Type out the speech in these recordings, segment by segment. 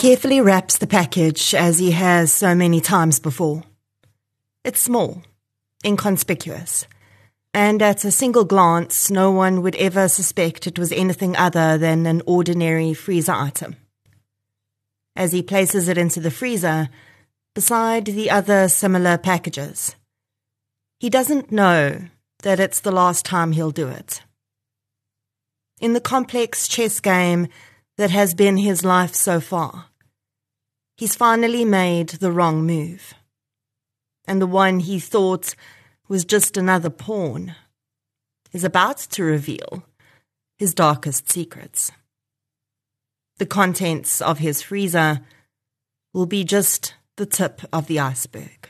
carefully wraps the package as he has so many times before. It's small, inconspicuous, and at a single glance no one would ever suspect it was anything other than an ordinary freezer item. As he places it into the freezer, beside the other similar packages, he doesn't know that it's the last time he'll do it. In the complex chess game that has been his life so far, he's finally made the wrong move. And the one he thought was just another pawn is about to reveal his darkest secrets. The contents of his freezer will be just the tip of the iceberg.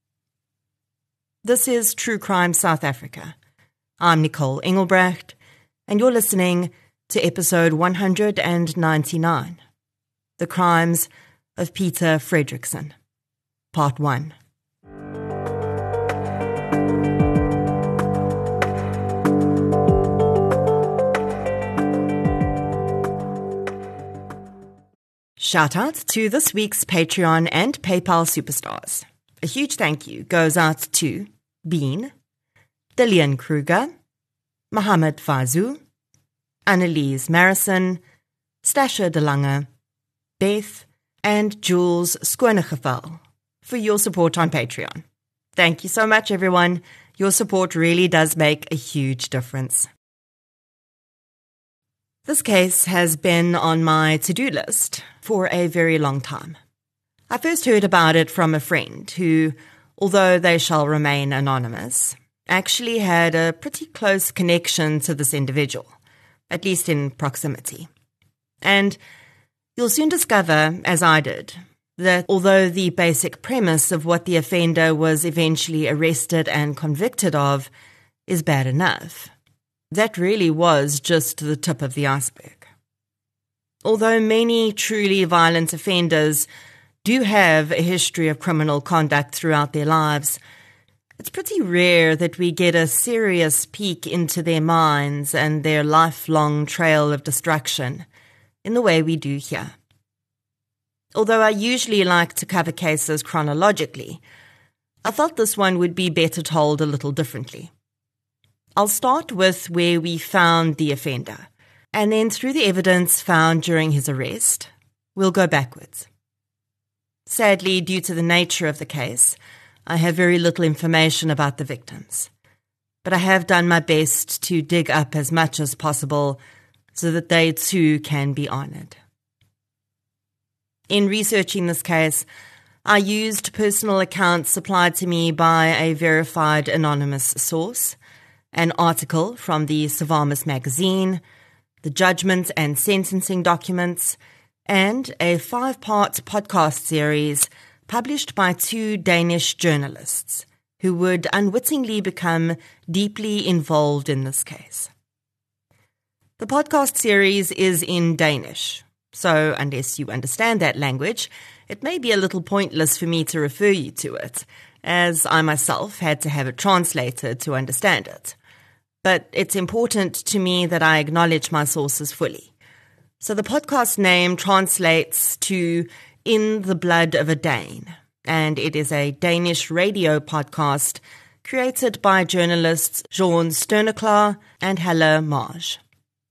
This is True Crime South Africa. I'm Nicole Engelbrecht, and you're listening to episode 199, The Crimes of Peter Fredrickson, Part 1. Shout out to this week's Patreon and PayPal superstars. A huge thank you goes out to Bean, Dillian Kruger, Mohammed Fazu, Annelies Marison, Stasha De Lange, Beth, and Jules Skonegeval for your support on Patreon. Thank you so much, everyone. Your support really does make a huge difference. This case has been on my to-do list for a very long time. I first heard about it from a friend who, although they shall remain anonymous, actually had a pretty close connection to this individual, at least in proximity. And you'll soon discover, as I did, that although the basic premise of what the offender was eventually arrested and convicted of is bad enough, that really was just the tip of the iceberg. Although many truly violent offenders do have a history of criminal conduct throughout their lives, it's pretty rare that we get a serious peek into their minds and their lifelong trail of destruction in the way we do here. Although I usually like to cover cases chronologically, I thought this one would be better told a little differently. I'll start with where we found the offender, and then through the evidence found during his arrest, we'll go backwards. Sadly, due to the nature of the case, I have very little information about the victims, but I have done my best to dig up as much as possible so that they too can be honoured. In researching this case, I used personal accounts supplied to me by a verified anonymous source, an article from the Savamas magazine, the judgment and sentencing documents, and a 5-part podcast series published by 2 Danish journalists who would unwittingly become deeply involved in this case. The podcast series is in Danish, so unless you understand that language, it may be a little pointless for me to refer you to it, as I myself had to have it translated to understand it. But it's important to me that I acknowledge my sources fully. So the podcast name translates to In the Blood of a Dane, and it is a Danish radio podcast created by journalists Jean Sterneklar and Helle Marge.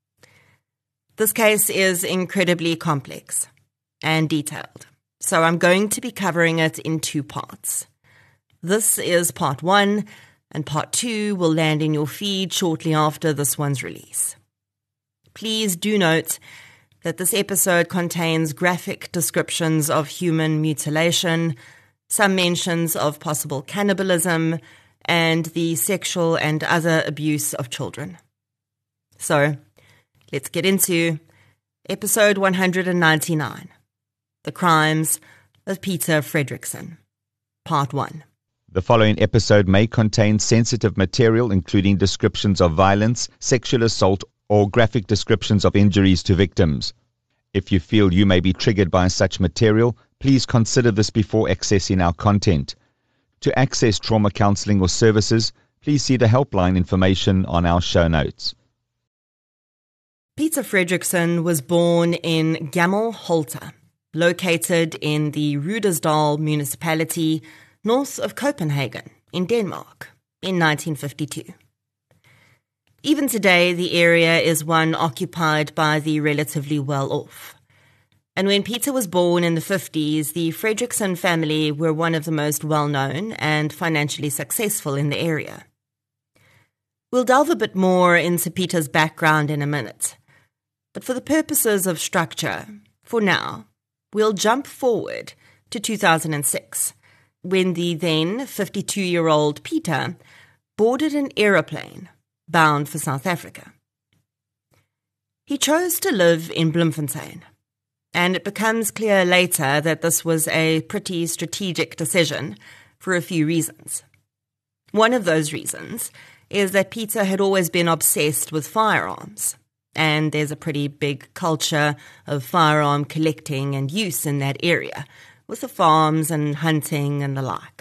This case is incredibly complex and detailed, so I'm going to be covering it in 2 parts. This is part 1, and part 2 will land in your feed shortly after this one's release. Please do note that this episode contains graphic descriptions of human mutilation, some mentions of possible cannibalism, and the sexual and other abuse of children. So, let's get into episode 199, The Crimes of Peter Fredrickson, part 1. The following episode may contain sensitive material, including descriptions of violence, sexual assault, or graphic descriptions of injuries to victims. If you feel you may be triggered by such material, please consider this before accessing our content. To access trauma counseling or services, please see the helpline information on our show notes. Peter Fredrickson was born in Gammelholte, located in the Rudersdal municipality north of Copenhagen in Denmark in 1952. Even today, the area is one occupied by the relatively well-off. And when Peter was born in the 50s, the Fredrickson family were one of the most well-known and financially successful in the area. We'll delve a bit more into Peter's background in a minute. But for the purposes of structure, for now, we'll jump forward to 2006, when the then 52-year-old Peter boarded an aeroplane bound for South Africa. He chose to live in Bloemfontein, and it becomes clear later that this was a pretty strategic decision for a few reasons. One of those reasons is that Peter had always been obsessed with firearms, and there's a pretty big culture of firearm collecting and use in that area, with the farms and hunting and the like.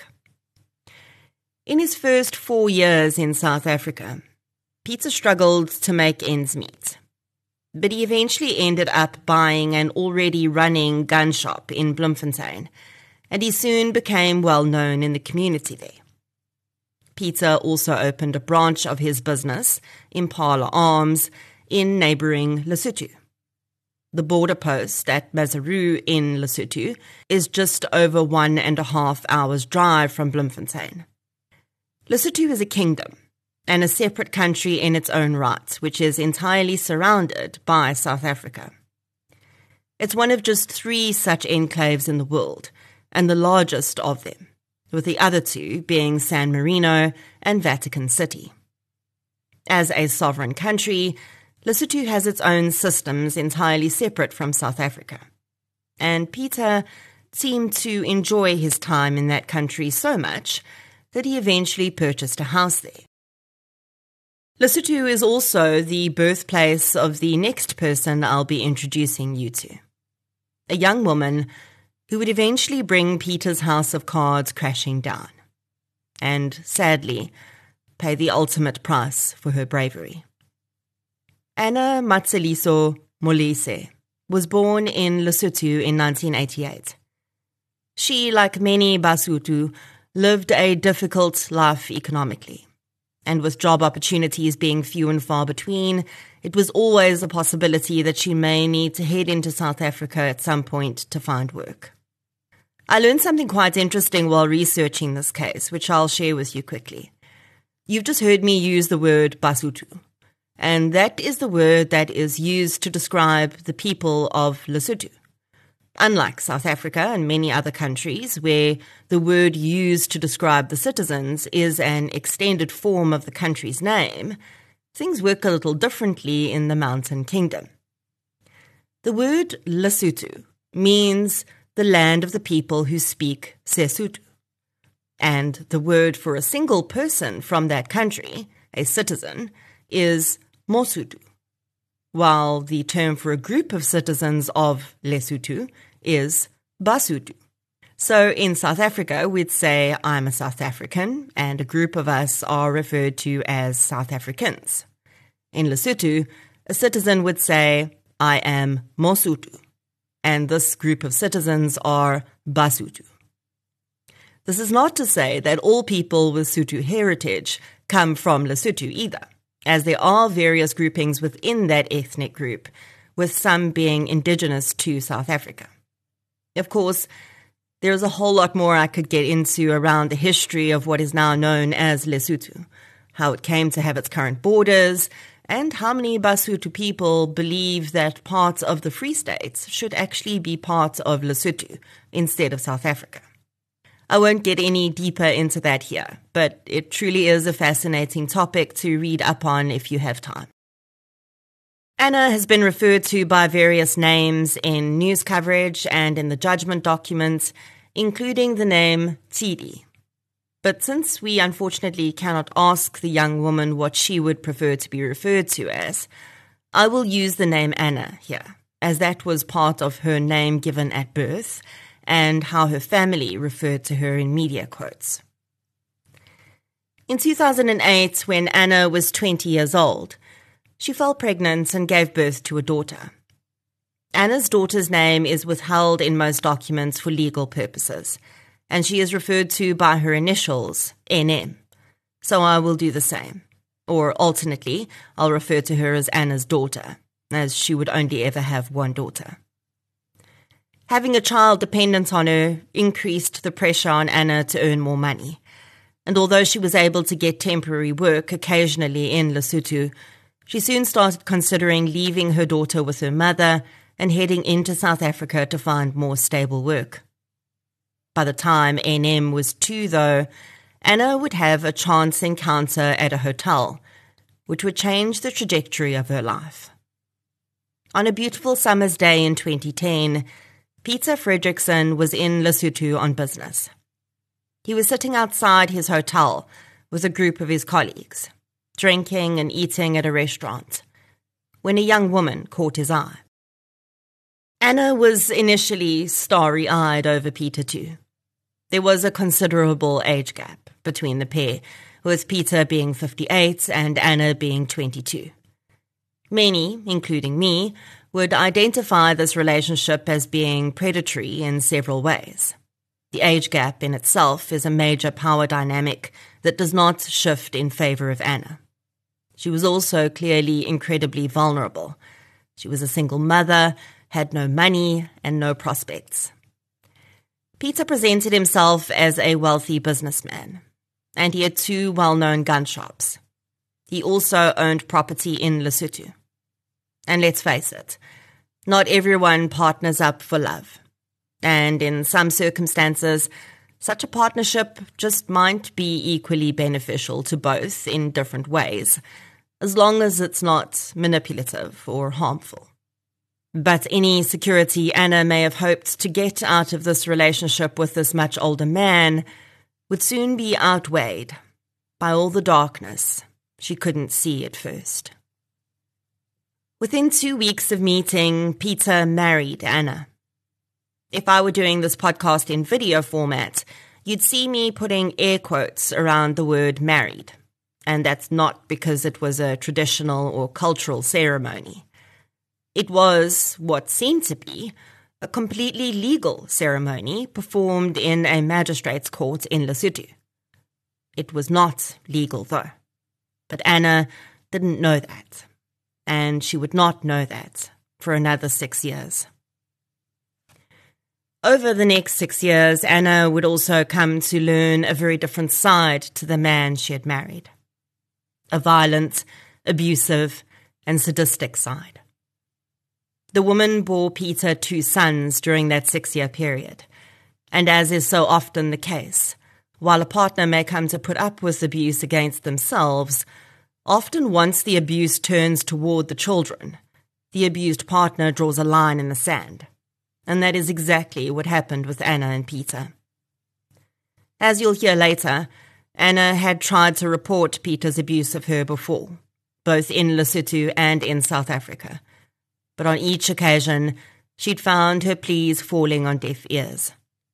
In his first 4 years in South Africa, Peter struggled to make ends meet, but he eventually ended up buying an already running gun shop in Bloemfontein, and he soon became well known in the community there. Peter also opened a branch of his business, Impala Arms, in neighbouring Lesotho. The border post at Maseru in Lesotho is just over 1.5 hours drive from Bloemfontein. Lesotho is a kingdom and a separate country in its own right, which is entirely surrounded by South Africa. It's one of just 3 such enclaves in the world, and the largest of them, with the other 2 being San Marino and Vatican City. As a sovereign country, Lesotho has its own systems entirely separate from South Africa, and Peter seemed to enjoy his time in that country so much that he eventually purchased a house there. Lesotho is also the birthplace of the next person I'll be introducing you to, a young woman who would eventually bring Peter's house of cards crashing down, and, sadly, pay the ultimate price for her bravery. Anna Matseliso Molise was born in Lesotho in 1988. She, like many Basotho, lived a difficult life economically, and with job opportunities being few and far between, it was always a possibility that she may need to head into South Africa at some point to find work. I learned something quite interesting while researching this case, which I'll share with you quickly. You've just heard me use the word Basotho, and that is the word that is used to describe the people of Lesotho. Unlike South Africa and many other countries, where the word used to describe the citizens is an extended form of the country's name, things work a little differently in the Mountain Kingdom. The word Lesotho means the land of the people who speak Sesotho, and the word for a single person from that country, a citizen, is Mosotho, while the term for a group of citizens of Lesotho is Basotho. So in South Africa, we'd say, I'm a South African, and a group of us are referred to as South Africans. In Lesotho, a citizen would say, I am Mosotho, and this group of citizens are Basotho. This is not to say that all people with Sotho heritage come from Lesotho either, as there are various groupings within that ethnic group, with some being indigenous to South Africa. Of course, there's a whole lot more I could get into around the history of what is now known as Lesotho, how it came to have its current borders, and how many Basotho people believe that parts of the Free States should actually be part of Lesotho instead of South Africa. I won't get any deeper into that here, but it truly is a fascinating topic to read up on if you have time. Anna has been referred to by various names in news coverage and in the judgment documents, including the name Tidi. But since we unfortunately cannot ask the young woman what she would prefer to be referred to as, I will use the name Anna here, as that was part of her name given at birth, and how her family referred to her in media quotes. In 2008, when Anna was 20 years old, she fell pregnant and gave birth to a daughter. Anna's daughter's name is withheld in most documents for legal purposes, and she is referred to by her initials, NM. So I will do the same. Or alternately, I'll refer to her as Anna's daughter, as she would only ever have one daughter. Having a child dependent on her increased the pressure on Anna to earn more money. And although she was able to get temporary work occasionally in Lesotho, she soon started considering leaving her daughter with her mother and heading into South Africa to find more stable work. By the time NM was 2, though, Anna would have a chance encounter at a hotel, which would change the trajectory of her life. On a beautiful summer's day in 2010, Peter Fredrickson was in Lesotho on business. He was sitting outside his hotel with a group of his colleagues, drinking and eating at a restaurant, when a young woman caught his eye. Anna was initially starry-eyed over Peter too. There was a considerable age gap between the pair, with Peter being 58 and Anna being 22. Many, including me, would identify this relationship as being predatory in several ways. The age gap in itself is a major power dynamic that does not shift in favor of Anna. She was also clearly incredibly vulnerable. She was a single mother, had no money, and no prospects. Peter presented himself as a wealthy businessman, and he had 2 well-known gun shops. He also owned property in Lesotho. And let's face it, not everyone partners up for love. And in some circumstances, such a partnership just might be equally beneficial to both in different ways, as long as it's not manipulative or harmful. But any security Anna may have hoped to get out of this relationship with this much older man would soon be outweighed by all the darkness she couldn't see at first. Within 2 weeks of meeting, Peter married Anna. If I were doing this podcast in video format, you'd see me putting air quotes around the word married. And that's not because it was a traditional or cultural ceremony. It was what seemed to be a completely legal ceremony performed in a magistrate's court in Lesotho. It was not legal, though. But Anna didn't know that, and she would not know that for another 6 years. Over the next 6 years, Anna would also come to learn a very different side to the man she had married. A violent, abusive, and sadistic side. The woman bore Peter 2 sons during that 6-year period, and as is so often the case, while a partner may come to put up with abuse against themselves, often once the abuse turns toward the children, the abused partner draws a line in the sand, and that is exactly what happened with Anna and Peter. As you'll hear later, Anna had tried to report Peter's abuse of her before, both in Lesotho and in South Africa. But on each occasion, she'd found her pleas falling on deaf ears.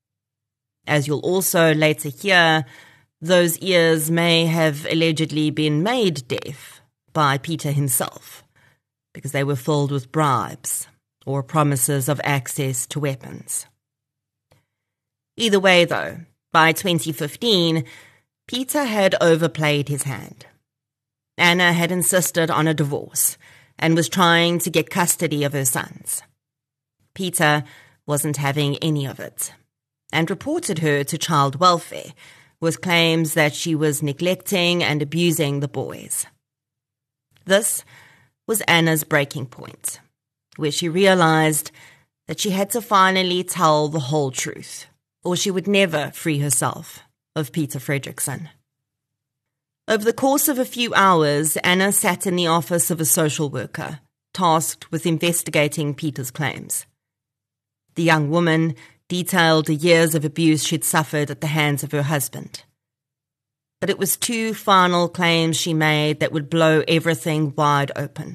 As you'll also later hear, those ears may have allegedly been made deaf by Peter himself, because they were filled with bribes or promises of access to weapons. Either way, though, by 2015, Peter had overplayed his hand. Anna had insisted on a divorce and was trying to get custody of her sons. Peter wasn't having any of it and reported her to child welfare with claims that she was neglecting and abusing the boys. This was Anna's breaking point, where she realized that she had to finally tell the whole truth, or she would never free herself of Peter Fredrickson. Over the course of a few hours, Anna sat in the office of a social worker, tasked with investigating Peter's claims. The young woman detailed the years of abuse she'd suffered at the hands of her husband. But it was 2 final claims she made that would blow everything wide open.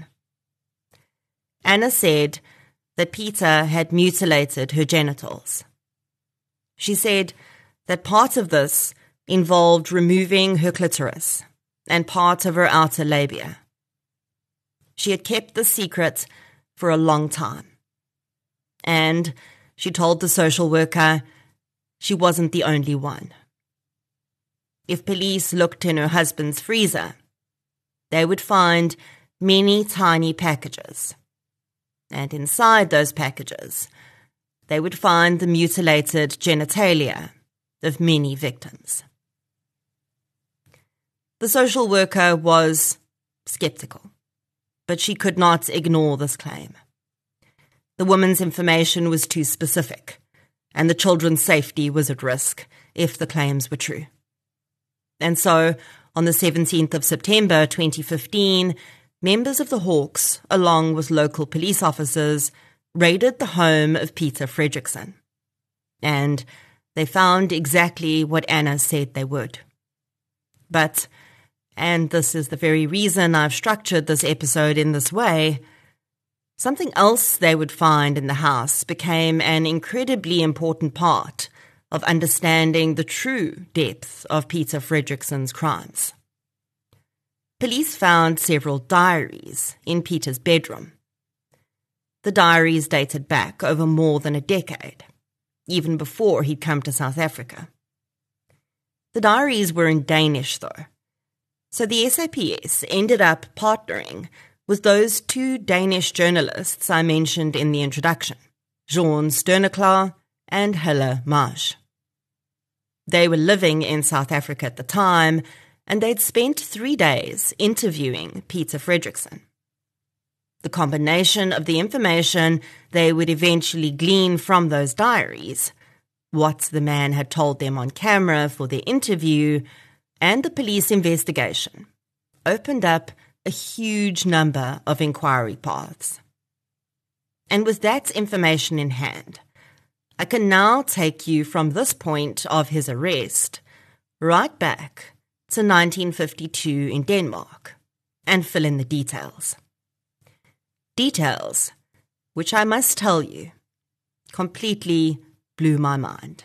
Anna said that Peter had mutilated her genitals. She said that part of this involved removing her clitoris and part of her outer labia. She had kept the secret for a long time, And she told the social worker she wasn't the only one. If police looked in her husband's freezer, they would find many tiny packages. And inside those packages, they would find the mutilated genitalia of many victims. The social worker was skeptical, but she could not ignore this claim. The woman's information was too specific, and the children's safety was at risk if the claims were true. And so, on the 17th of September 2015, members of the Hawks, along with local police officers, raided the home of Peter Fredrickson. And they found exactly what Anna said they would. But, and this is the very reason I've structured this episode in this way, something else they would find in the house became an incredibly important part of understanding the true depth of Peter Fredrickson's crimes. Police found several diaries in Peter's bedroom. The diaries dated back over more than a decade, even before he'd come to South Africa. The diaries were in Danish, though, so the SAPS ended up partnering with those two Danish journalists I mentioned in the introduction, Jean Sterneklar and Helle Maj. They were living in South Africa at the time, and they'd spent 3 days interviewing Peter Fredrickson. The combination of the information they would eventually glean from those diaries, what the man had told them on camera for their interview, and the police investigation, opened up a huge number of inquiry paths. And with that information in hand, I can now take you from this point of his arrest right back to 1952 in Denmark and fill in the details. Details which I must tell you completely blew my mind.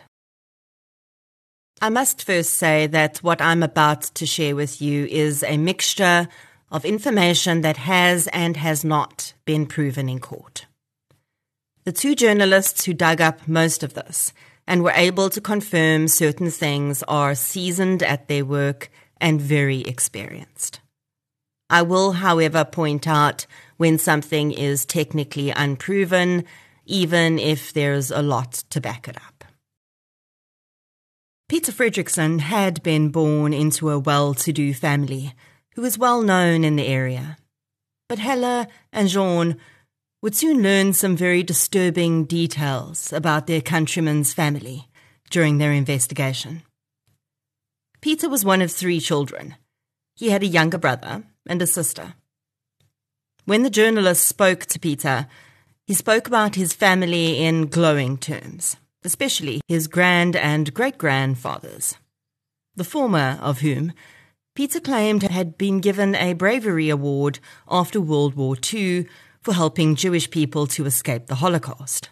I must first say that what I'm about to share with you is a mixture of information that has and has not been proven in court. The two journalists who dug up most of this and were able to confirm certain things are seasoned at their work and very experienced. I will, however, point out when something is technically unproven, even if there's a lot to back it up. Peter Fredrickson had been born into a well-to-do family who was well known in the area. But Helle and Jean would soon learn some very disturbing details about their countryman's family during their investigation. Peter was one of 3 children. He had a younger brother and a sister. When the journalist spoke to Peter, he spoke about his family in glowing terms, especially his grand- and great-grandfathers, the former of whom Peter claimed had been given a bravery award after World War II for helping Jewish people to escape the Holocaust.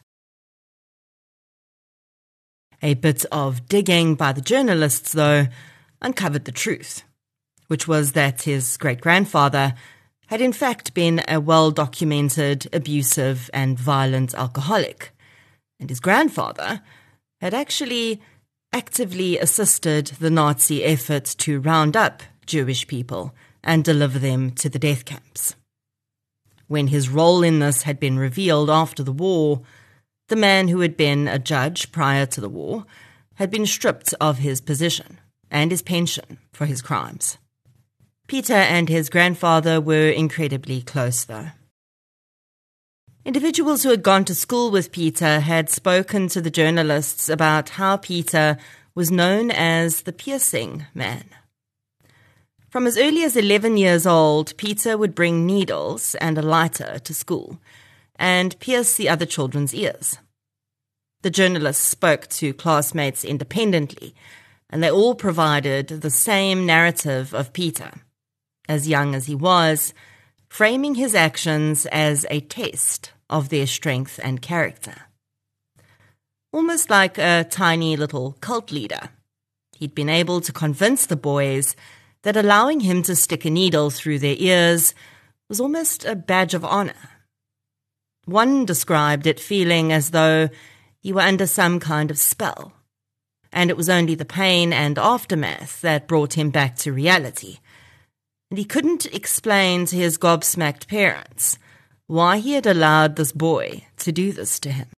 A bit of digging by the journalists, though, uncovered the truth, which was that his great-grandfather had in fact been a well-documented, abusive and violent alcoholic, and his grandfather had actually actively assisted the Nazi effort to round up Jewish people and deliver them to the death camps. When his role in this had been revealed after the war, the man who had been a judge prior to the war had been stripped of his position and his pension for his crimes. Peter and his grandfather were incredibly close, though. Individuals who had gone to school with Peter had spoken to the journalists about how Peter was known as the piercing man. From as early as 11 years old, Peter would bring needles and a lighter to school and pierce the other children's ears. The journalists spoke to classmates independently, and they all provided the same narrative of Peter, as young as he was, framing his actions as a test of their strength and character. Almost like a tiny little cult leader, he'd been able to convince the boys that allowing him to stick a needle through their ears was almost a badge of honor. One described it feeling as though he were under some kind of spell, and it was only the pain and aftermath that brought him back to reality. And he couldn't explain to his gobsmacked parents why he had allowed this boy to do this to him.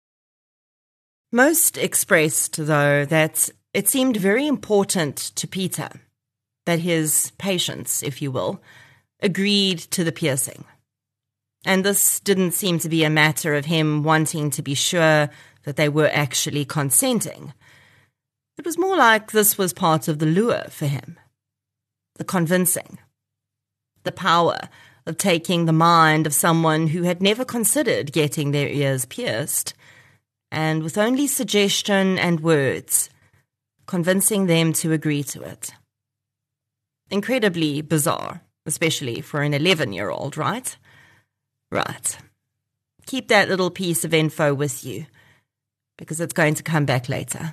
Most expressed, though, that it seemed very important to Peter that his patients, if you will, agreed to the piercing. And this didn't seem to be a matter of him wanting to be sure that they were actually consenting. It was more like this was part of the lure for him. The convincing. The power of taking the mind of someone who had never considered getting their ears pierced, and with only suggestion and words, convincing them to agree to it. Incredibly bizarre, especially for an 11-year-old, right? Right. Keep that little piece of info with you, because it's going to come back later.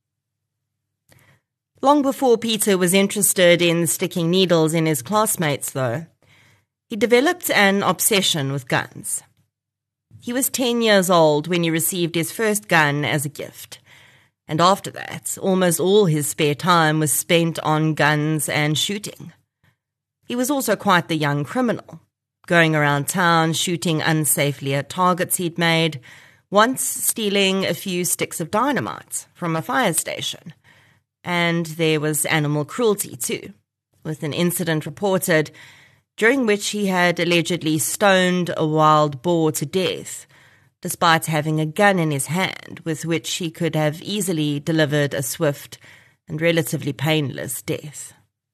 Long before Peter was interested in sticking needles in his classmates, though, he developed an obsession with guns. He was 10 years old when he received his first gun as a gift, and after that, almost all his spare time was spent on guns and shooting. He was also quite the young criminal, going around town shooting unsafely at targets he'd made, once stealing a few sticks of dynamite from a fire station. And there was animal cruelty too, with an incident reported during which he had allegedly stoned a wild boar to death, despite having a gun in his hand with which he could have easily delivered a swift and relatively painless death.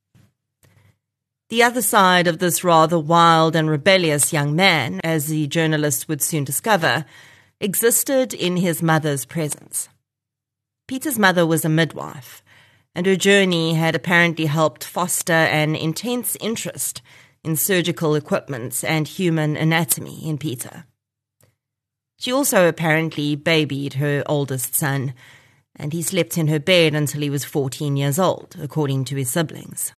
The other side of this rather wild and rebellious young man, as the journalist would soon discover, existed in his mother's presence. Peter's mother was a midwife, and her journey had apparently helped foster an intense interest in surgical equipment and human anatomy in Peter. She also apparently babied her oldest son, and he slept in her bed until he was 14 years old, according to his siblings.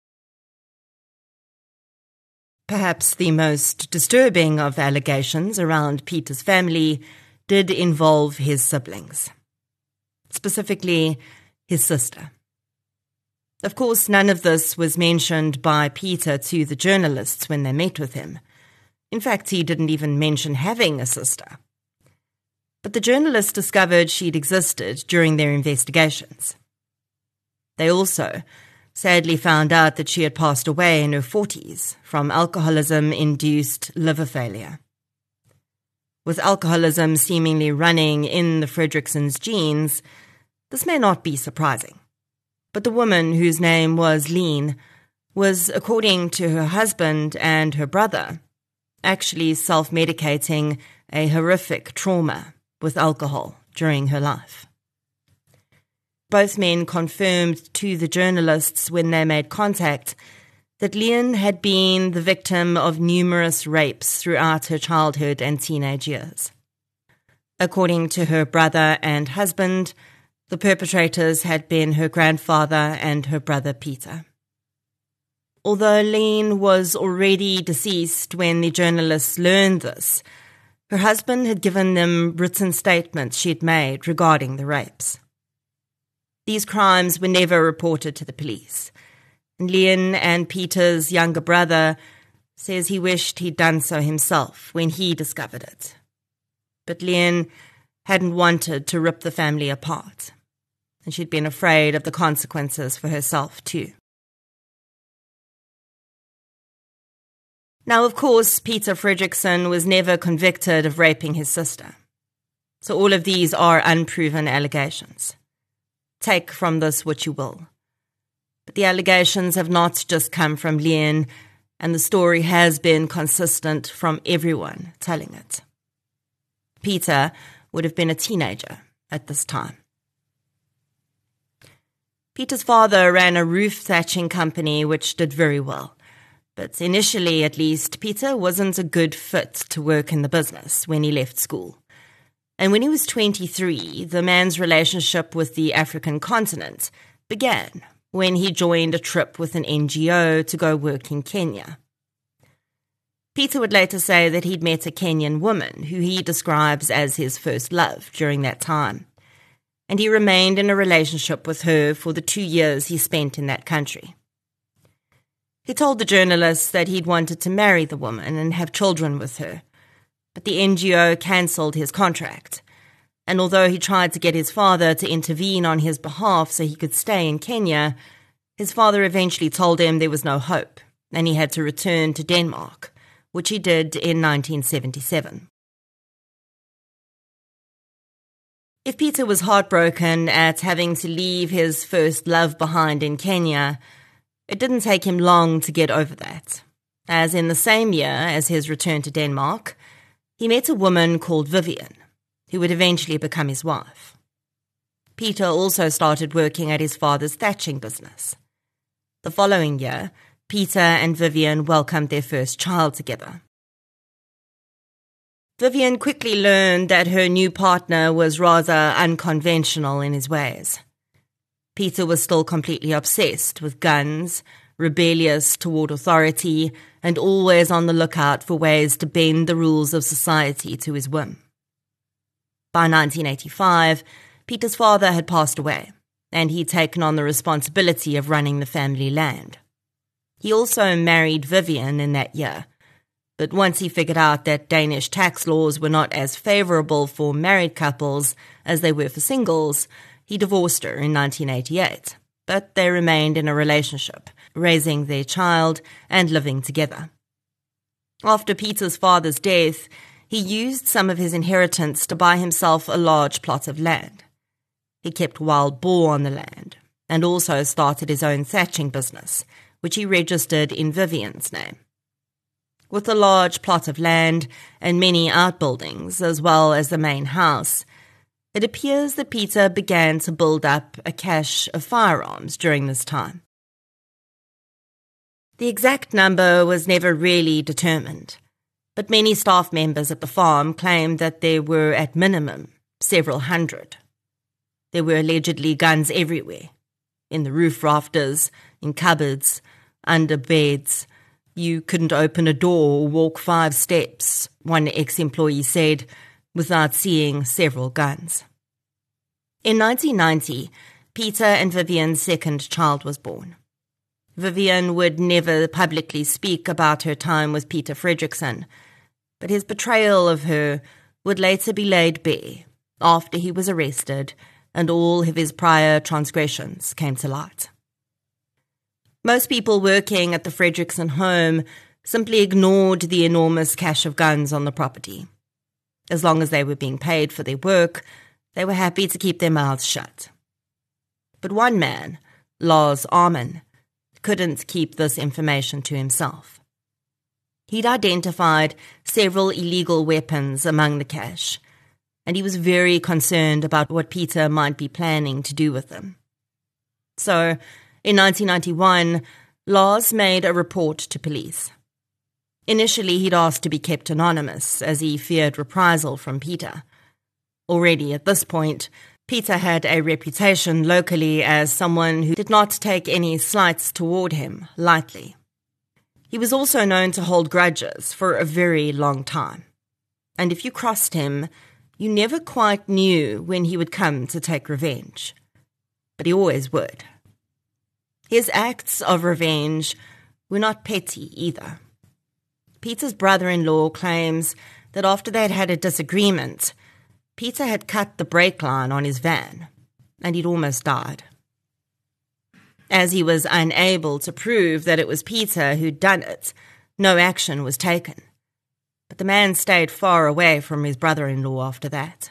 Perhaps the most disturbing of allegations around Peter's family did involve his siblings, specifically his sister. Of course, none of this was mentioned by Peter to the journalists when they met with him. In fact, he didn't even mention having a sister. But the journalists discovered she'd existed during their investigations. They also sadly found out that she had passed away in her 40s from alcoholism-induced liver failure. With alcoholism seemingly running in the Fredricksons' genes, this may not be surprising. But the woman, whose name was Lean, was, according to her husband and her brother, actually self-medicating a horrific trauma with alcohol during her life. Both men confirmed to the journalists when they made contact that Lean had been the victim of numerous rapes throughout her childhood and teenage years. According to her brother and husband, the perpetrators had been her grandfather and her brother Peter. Although Lean was already deceased when the journalists learned this, her husband had given them written statements she'd made regarding the rapes. These crimes were never reported to the police, and Lean and Peter's younger brother says he wished he'd done so himself when he discovered it. But Lean hadn't wanted to rip the family apart, and she'd been afraid of the consequences for herself too. Now, of course, Peter Fredrickson was never convicted of raping his sister, so all of these are unproven allegations. Take from this what you will. But the allegations have not just come from Lean, and the story has been consistent from everyone telling it. Peter would have been a teenager at this time. Peter's father ran a roof thatching company which did very well. But initially, at least, Peter wasn't a good fit to work in the business when he left school. And when he was 23, the man's relationship with the African continent began when he joined a trip with an NGO to go work in Kenya. Peter would later say that he'd met a Kenyan woman who he describes as his first love during that time, and he remained in a relationship with her for the 2 years he spent in that country. He told the journalists that he'd wanted to marry the woman and have children with her, but the NGO cancelled his contract, and although he tried to get his father to intervene on his behalf so he could stay in Kenya, his father eventually told him there was no hope, and he had to return to Denmark, which he did in 1977. If Peter was heartbroken at having to leave his first love behind in Kenya, it didn't take him long to get over that, as in the same year as his return to Denmark, he met a woman called Vivian, who would eventually become his wife. Peter also started working at his father's thatching business. The following year, Peter and Vivian welcomed their first child together. Vivian quickly learned that her new partner was rather unconventional in his ways. Peter was still completely obsessed with guns, rebellious toward authority, and always on the lookout for ways to bend the rules of society to his whim. By 1985, Peter's father had passed away, and he'd taken on the responsibility of running the family land. He also married Vivian in that year, but once he figured out that Danish tax laws were not as favourable for married couples as they were for singles, he divorced her in 1988, but they remained in a relationship, raising their child and living together. After Peter's father's death, he used some of his inheritance to buy himself a large plot of land. He kept wild boar on the land, and also started his own thatching business, which he registered in Vivian's name. With a large plot of land and many outbuildings, as well as the main house, it appears that Peter began to build up a cache of firearms during this time. The exact number was never really determined, but many staff members at the farm claimed that there were, at minimum, several hundred. There were allegedly guns everywhere, in the roof rafters, in cupboards, under beds. You couldn't open a door or walk 5 steps, one ex-employee said, without seeing several guns. In 1990, Peter and Vivian's second child was born. Vivian would never publicly speak about her time with Peter Fredrickson, but his betrayal of her would later be laid bare after he was arrested and all of his prior transgressions came to light. Most people working at the Fredrickson home simply ignored the enormous cache of guns on the property. As long as they were being paid for their work, they were happy to keep their mouths shut. But one man, Lars Arman, couldn't keep this information to himself. He'd identified several illegal weapons among the cache, and he was very concerned about what Peter might be planning to do with them. So, in 1991, Lars made a report to police. Initially, he'd asked to be kept anonymous, as he feared reprisal from Peter. Already at this point, Peter had a reputation locally as someone who did not take any slights toward him lightly. He was also known to hold grudges for a very long time, and if you crossed him, you never quite knew when he would come to take revenge. But he always would. His acts of revenge were not petty either. Peter's brother-in-law claims that after they'd had a disagreement, Peter had cut the brake line on his van, and he'd almost died. As he was unable to prove that it was Peter who'd done it, no action was taken. But the man stayed far away from his brother-in-law after that.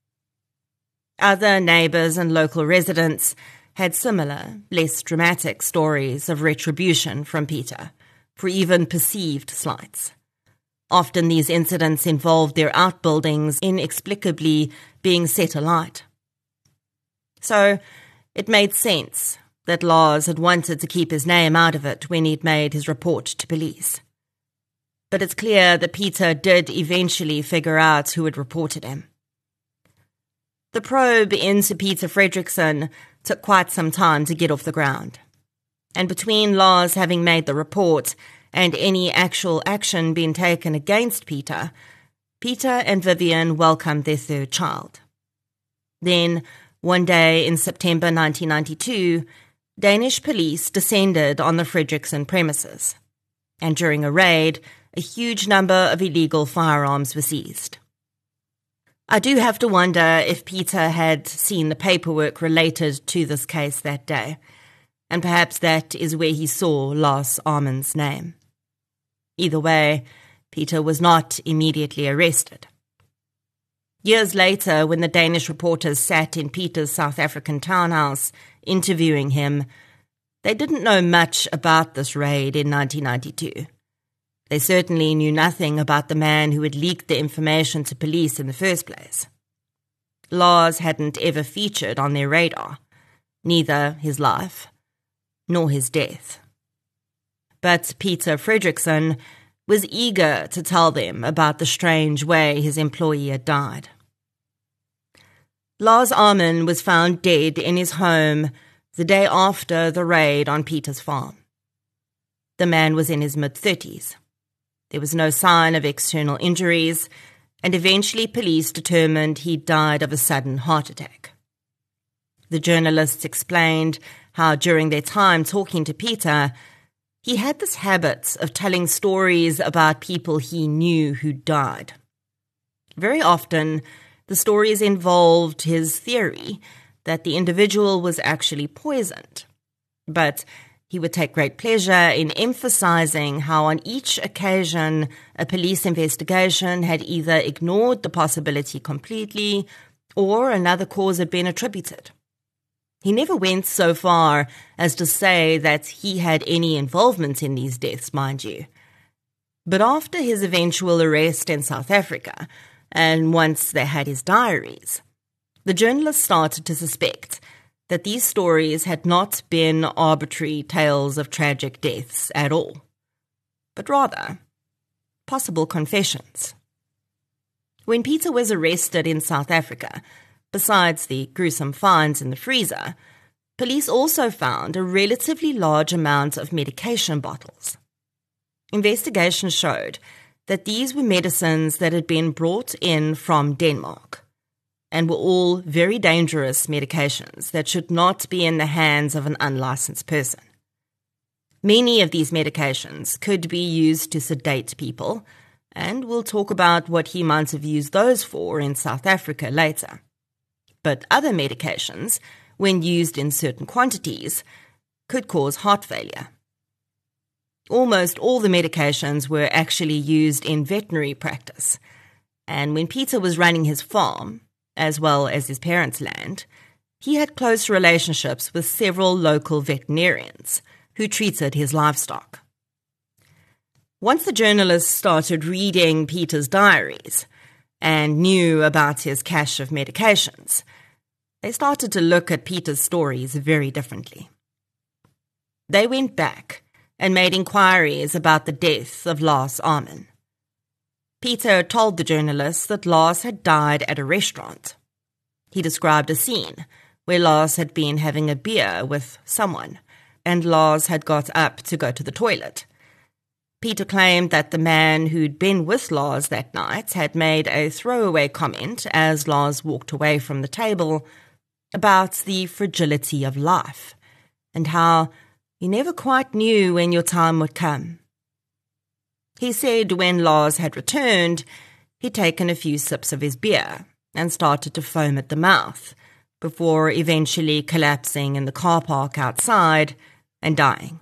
Other neighbours and local residents had similar, less dramatic stories of retribution from Peter for even perceived slights. Often these incidents involved their outbuildings inexplicably being set alight. So it made sense that Lars had wanted to keep his name out of it when he'd made his report to police. But it's clear that Peter did eventually figure out who had reported him. The probe into Peter Fredrickson took quite some time to get off the ground. And between Lars having made the report and any actual action being taken against Peter, Peter and Vivian welcomed their third child. Then, one day in September 1992, Danish police descended on the Fredriksson premises, and during a raid, a huge number of illegal firearms were seized. I do have to wonder if Peter had seen the paperwork related to this case that day, and perhaps that is where he saw Lars Amund's name. Either way, Peter was not immediately arrested. Years later, when the Danish reporters sat in Peter's South African townhouse interviewing him, they didn't know much about this raid in 1992. They certainly knew nothing about the man who had leaked the information to police in the first place. Lars hadn't ever featured on their radar, neither his life nor his death. But Peter Fredriksson was eager to tell them about the strange way his employee had died. Lars Amund was found dead in his home the day after the raid on Peter's farm. The man was in his mid-30s. There was no sign of external injuries, and eventually police determined he died of a sudden heart attack. The journalists explained how during their time talking to Peter, he had this habit of telling stories about people he knew who died. Very often, the stories involved his theory that the individual was actually poisoned, but he would take great pleasure in emphasizing how on each occasion a police investigation had either ignored the possibility completely or another cause had been attributed. He never went so far as to say that he had any involvement in these deaths, mind you. But after his eventual arrest in South Africa, and once they had his diaries, the journalists started to suspect that these stories had not been arbitrary tales of tragic deaths at all, but rather possible confessions. When Peter was arrested in South Africa, besides the gruesome finds in the freezer, police also found a relatively large amount of medication bottles. Investigations showed that these were medicines that had been brought in from Denmark, and were all very dangerous medications that should not be in the hands of an unlicensed person. Many of these medications could be used to sedate people, and we'll talk about what he might have used those for in South Africa later. But other medications, when used in certain quantities, could cause heart failure. Almost all the medications were actually used in veterinary practice, and when Peter was running his farm, as well as his parents' land, he had close relationships with several local veterinarians who treated his livestock. Once the journalists started reading Peter's diaries and knew about his cache of medications, they started to look at Peter's stories very differently. They went back and made inquiries about the death of Lars Amund. Peter told the journalists that Lars had died at a restaurant. He described a scene where Lars had been having a beer with someone, and Lars had got up to go to the toilet. Peter claimed that the man who'd been with Lars that night had made a throwaway comment as Lars walked away from the table about the fragility of life, and how you never quite knew when your time would come. He said when Lars had returned, he'd taken a few sips of his beer and started to foam at the mouth, before eventually collapsing in the car park outside and dying.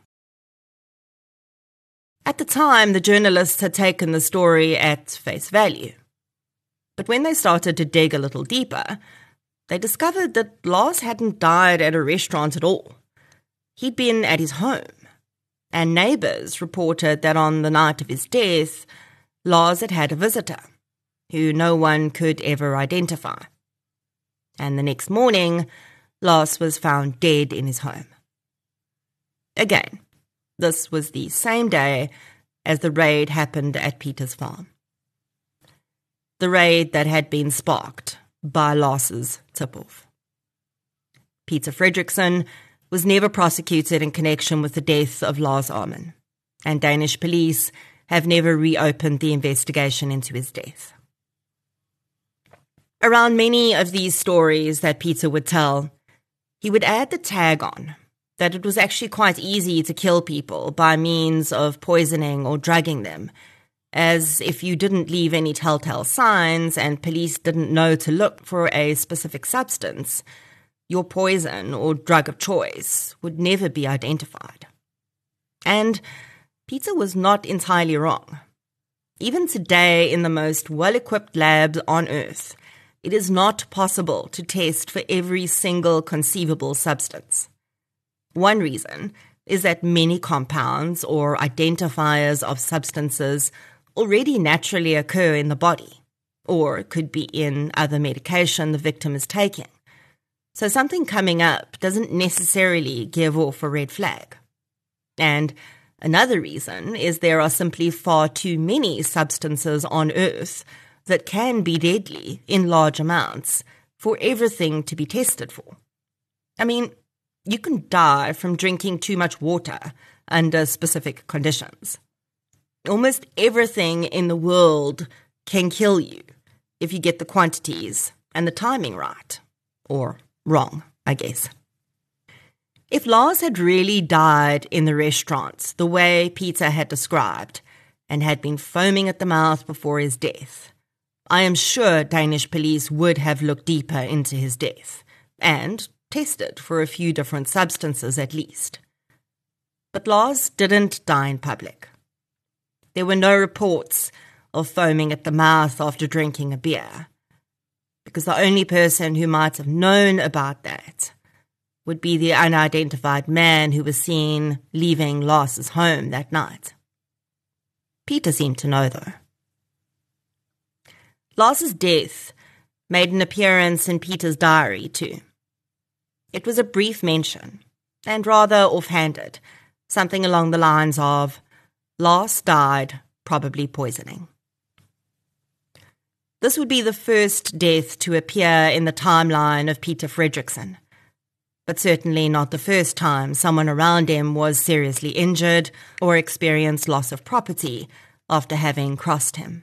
At the time, the journalists had taken the story at face value. But when they started to dig a little deeper, they discovered that Lars hadn't died at a restaurant at all. He'd been at his home, and neighbours reported that on the night of his death, Lars had had a visitor, who no one could ever identify. And the next morning, Lars was found dead in his home. Again, this was the same day as the raid happened at Peter's farm. The raid that had been sparked by Lars's tip-off. Peter Fredriksson was never prosecuted in connection with the death of Lars Amund, and Danish police have never reopened the investigation into his death. Around many of these stories that Peter would tell, he would add the tag on that it was actually quite easy to kill people by means of poisoning or drugging them, as if you didn't leave any telltale signs and police didn't know to look for a specific substance, your poison or drug of choice would never be identified. And Peter was not entirely wrong. Even today, in the most well-equipped labs on Earth, it is not possible to test for every single conceivable substance. One reason is that many compounds or identifiers of substances already naturally occur in the body, or could be in other medication the victim is taking. So something coming up doesn't necessarily give off a red flag. And another reason is there are simply far too many substances on Earth that can be deadly in large amounts for everything to be tested for. I mean, you can die from drinking too much water under specific conditions. Almost everything in the world can kill you if you get the quantities and the timing right. Or wrong, I guess. If Lars had really died in the restaurant the way Peter had described and had been foaming at the mouth before his death, I am sure Danish police would have looked deeper into his death and tested for a few different substances at least. But Lars didn't die in public. There were no reports of foaming at the mouth after drinking a beer, because the only person who might have known about that would be the unidentified man who was seen leaving Lars's home that night. Peter seemed to know, though. Lars's death made an appearance in Peter's diary, too. It was a brief mention, and rather offhanded, something along the lines of, Lars died, probably poisoning. This would be the first death to appear in the timeline of Peter Fredriksson, but certainly not the first time someone around him was seriously injured or experienced loss of property after having crossed him.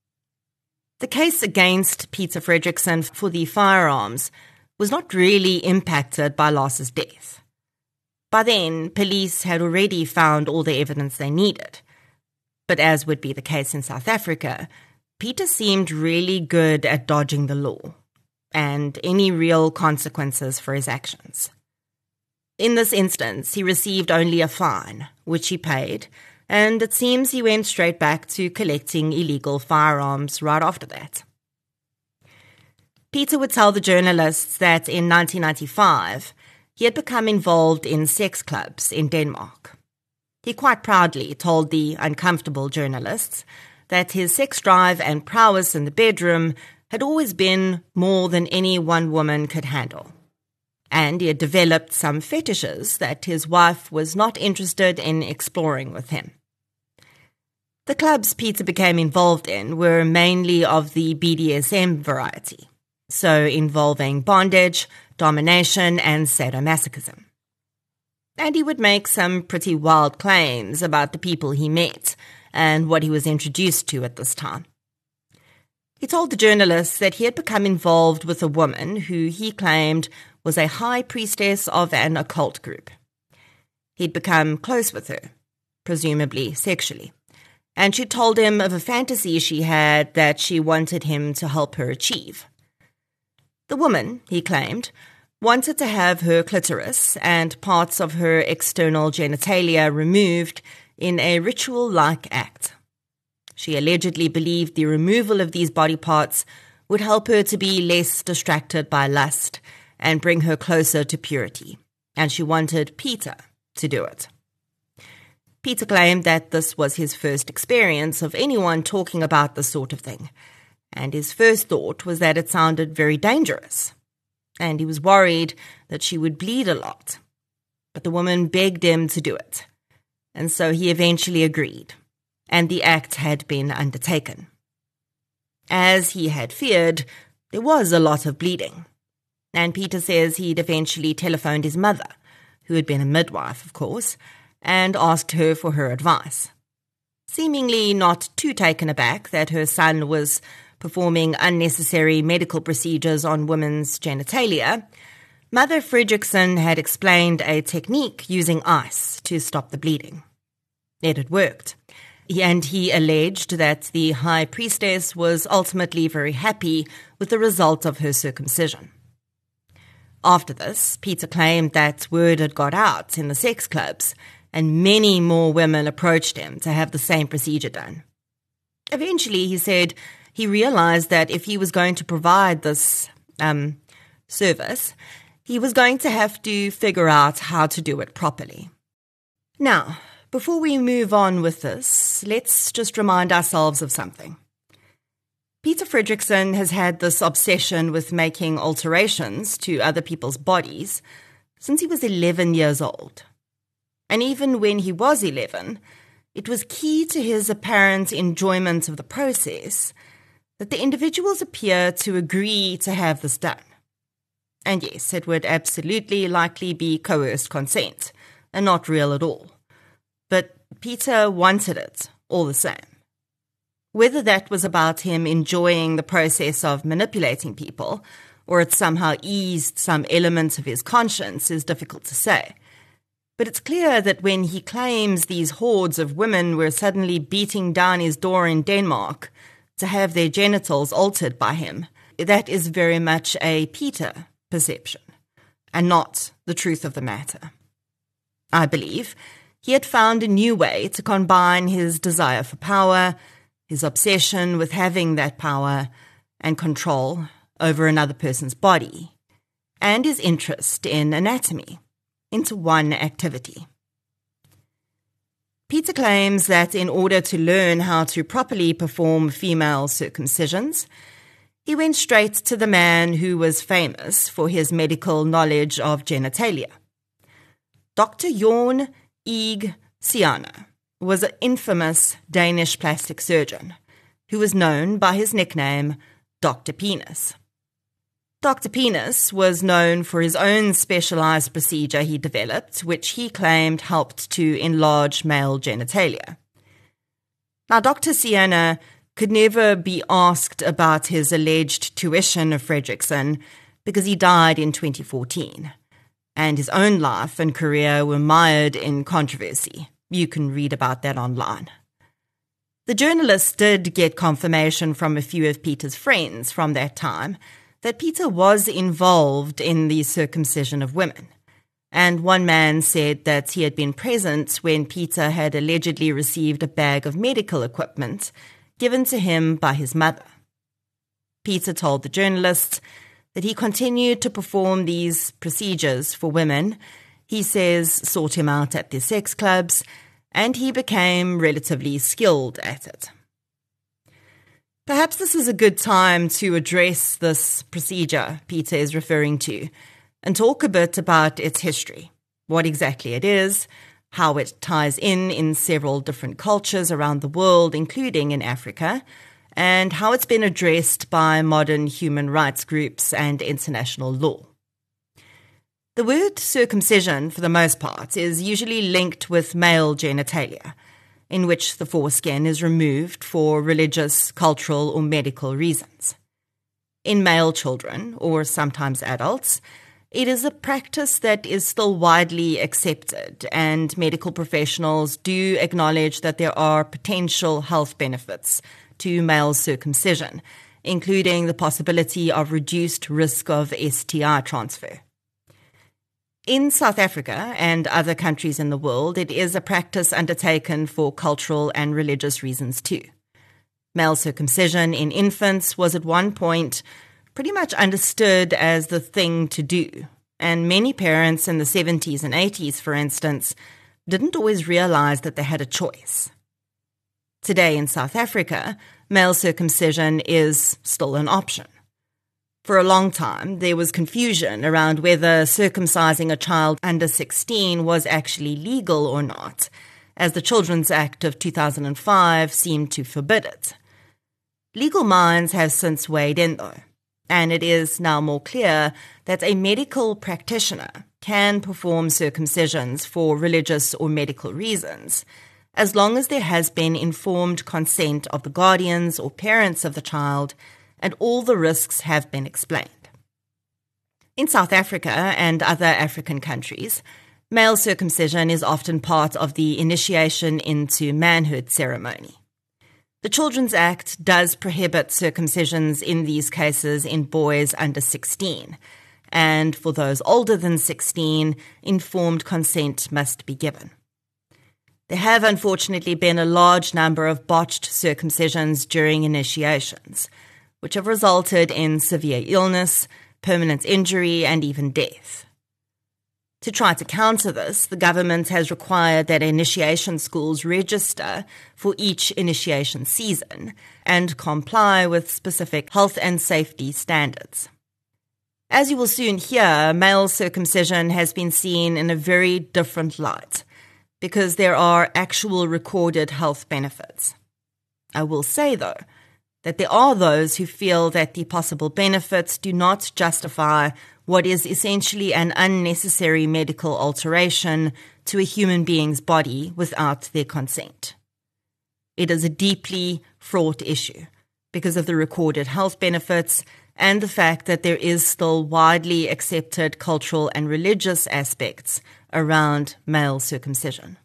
The case against Peter Fredriksson for the firearms was not really impacted by Lars's death. By then, police had already found all the evidence they needed. But as would be the case in South Africa, Peter seemed really good at dodging the law and any real consequences for his actions. In this instance, he received only a fine, which he paid, and it seems he went straight back to collecting illegal firearms right after that. Peter would tell the journalists that in 1995, he had become involved in sex clubs in Denmark. He quite proudly told the uncomfortable journalists that his sex drive and prowess in the bedroom had always been more than any one woman could handle. And he had developed some fetishes that his wife was not interested in exploring with him. The clubs Peter became involved in were mainly of the BDSM variety, so involving bondage, domination, and sadomasochism. And he would make some pretty wild claims about the people he met and what he was introduced to at this time. He told the journalists that he had become involved with a woman who he claimed was a high priestess of an occult group. He'd become close with her, presumably sexually, and she told him of a fantasy she had that she wanted him to help her achieve. The woman, he claimed, wanted to have her clitoris and parts of her external genitalia removed in a ritual-like act. She allegedly believed the removal of these body parts would help her to be less distracted by lust and bring her closer to purity, and she wanted Peter to do it. Peter claimed that this was his first experience of anyone talking about this sort of thing, and his first thought was that it sounded very dangerous, and he was worried that she would bleed a lot. But the woman begged him to do it, and so he eventually agreed, and the act had been undertaken. As he had feared, there was a lot of bleeding, and Peter says he'd eventually telephoned his mother, who had been a midwife, of course, and asked her for her advice. Seemingly not too taken aback that her son was performing unnecessary medical procedures on women's genitalia, Mother Fredrickson had explained a technique using ice to stop the bleeding. It had worked, and he alleged that the high priestess was ultimately very happy with the result of her circumcision. After this, Peter claimed that word had got out in the sex clubs, and many more women approached him to have the same procedure done. Eventually, he said he realized that if he was going to provide this service, he was going to have to figure out how to do it properly. Now, before we move on with this, let's just remind ourselves of something. Peter Fredrickson has had this obsession with making alterations to other people's bodies since he was 11 years old. And even when he was 11, it was key to his apparent enjoyment of the process that the individuals appear to agree to have this done. And yes, it would absolutely likely be coerced consent, and not real at all. But Peter wanted it all the same. Whether that was about him enjoying the process of manipulating people, or it somehow eased some element of his conscience, is difficult to say. But it's clear that when he claims these hordes of women were suddenly beating down his door in Denmark to have their genitals altered by him, that is very much a Peter perception, and not the truth of the matter. I believe he had found a new way to combine his desire for power, his obsession with having that power and control over another person's body, and his interest in anatomy into one activity. Peter claims that in order to learn how to properly perform female circumcisions, he went straight to the man who was famous for his medical knowledge of genitalia. Dr. Jorn Eeg Siana was an infamous Danish plastic surgeon who was known by his nickname Dr. Penis. Dr. Penis was known for his own specialized procedure he developed, which he claimed helped to enlarge male genitalia. Now, Dr. Siana could never be asked about his alleged tuition of Fredrickson because he died in 2014, and his own life and career were mired in controversy. You can read about that online. The journalist did get confirmation from a few of Peter's friends from that time that Peter was involved in the circumcision of women, and one man said that he had been present when Peter had allegedly received a bag of medical equipment given to him by his mother. Peter told the journalist that he continued to perform these procedures for women. He says sought him out at the sex clubs, and he became relatively skilled at it. Perhaps this is a good time to address this procedure Peter is referring to and talk a bit about its history, what exactly it is, how it ties in several different cultures around the world, including in Africa, and how it's been addressed by modern human rights groups and international law. The word circumcision, for the most part, is usually linked with male genitalia, in which the foreskin is removed for religious, cultural, or medical reasons. In male children, or sometimes adults, it is a practice that is still widely accepted, and medical professionals do acknowledge that there are potential health benefits to male circumcision, including the possibility of reduced risk of STI transfer. In South Africa and other countries in the world, it is a practice undertaken for cultural and religious reasons too. Male circumcision in infants was at one point pretty much understood as the thing to do, and many parents in the 70s and 80s, for instance, didn't always realize that they had a choice. Today in South Africa, male circumcision is still an option. For a long time, there was confusion around whether circumcising a child under 16 was actually legal or not, as the Children's Act of 2005 seemed to forbid it. Legal minds have since weighed in, though, and it is now more clear that a medical practitioner can perform circumcisions for religious or medical reasons, as long as there has been informed consent of the guardians or parents of the child and all the risks have been explained. In South Africa and other African countries, male circumcision is often part of the initiation into manhood ceremony. The Children's Act does prohibit circumcisions in these cases in boys under 16, and for those older than 16, informed consent must be given. There have unfortunately been a large number of botched circumcisions during initiations, which have resulted in severe illness, permanent injury, and even death. To try to counter this, the government has required that initiation schools register for each initiation season and comply with specific health and safety standards. As you will soon hear, male circumcision has been seen in a very different light because there are actual recorded health benefits. I will say, though, that there are those who feel that the possible benefits do not justify what is essentially an unnecessary medical alteration to a human being's body without their consent. It is a deeply fraught issue because of the recorded health benefits and the fact that there is still widely accepted cultural and religious aspects around male circumcision.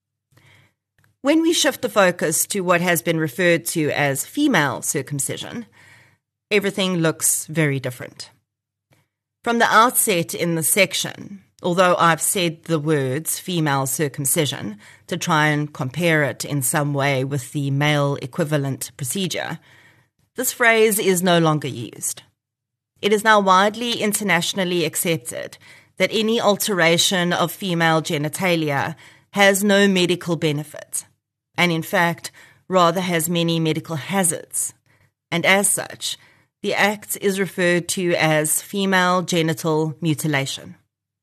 When we shift the focus to what has been referred to as female circumcision, everything looks very different. From the outset in the section, although I've said the words female circumcision to try and compare it in some way with the male equivalent procedure, this phrase is no longer used. It is now widely internationally accepted that any alteration of female genitalia has no medical benefit, and in fact, rather has many medical hazards, and as such, the act is referred to as female genital mutilation.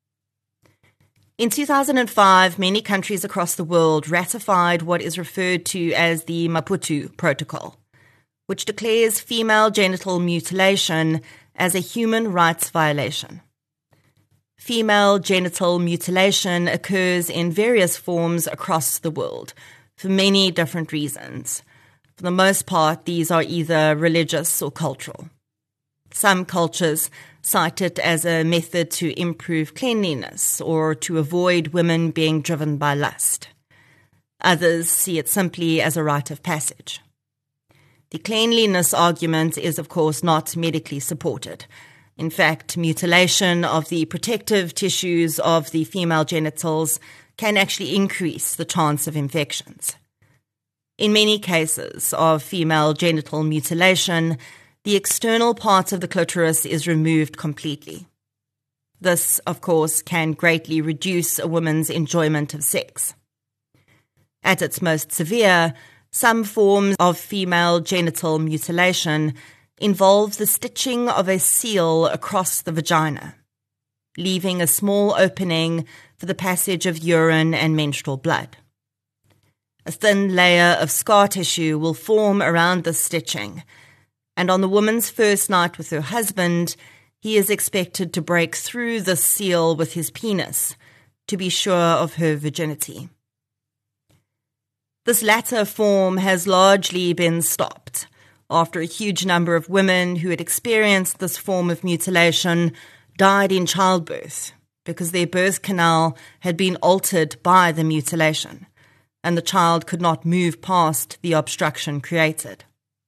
In 2005, many countries across the world ratified what is referred to as the Maputo Protocol, which declares female genital mutilation as a human rights violation. Female genital mutilation occurs in various forms across the world for many different reasons. For the most part, these are either religious or cultural. Some cultures cite it as a method to improve cleanliness or to avoid women being driven by lust. Others see it simply as a rite of passage. The cleanliness argument is, of course, not medically supported. In fact, mutilation of the protective tissues of the female genitals can actually increase the chance of infections. In many cases of female genital mutilation, the external part of the clitoris is removed completely. This, of course, can greatly reduce a woman's enjoyment of sex. At its most severe, some forms of female genital mutilation involve the stitching of a seal across the vagina, leaving a small opening for the passage of urine and menstrual blood. A thin layer of scar tissue will form around the stitching, and on the woman's first night with her husband, he is expected to break through the seal with his penis to be sure of her virginity. This latter form has largely been stopped after a huge number of women who had experienced this form of mutilation died in childbirth because their birth canal had been altered by the mutilation, and the child could not move past the obstruction created.